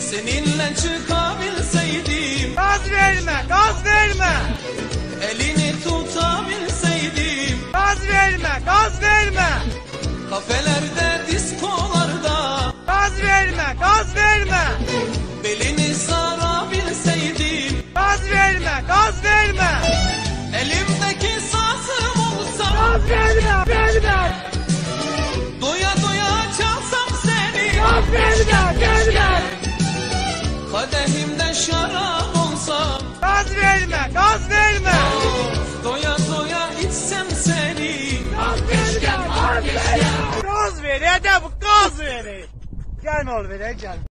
Seninle çıkabilseydim, Gaz verme, gaz verme. elini tutabilseydim, Gaz verme, gaz verme. kafelerde, diskolarda Gaz verme, gaz verme. belini sarabilseydim, Gaz verme, gaz verme. elimdeki sazım olsa, Gaz verme, verme. doya doya çalsam seni, Gaz verme, verme. kadehimde şarap olsam, Gaz verme, gaz verme. doya doya içsem seni. Gaz verme, gaz verme. Gaz ver, hadi bu gaz ver. Gel oğlum, gel.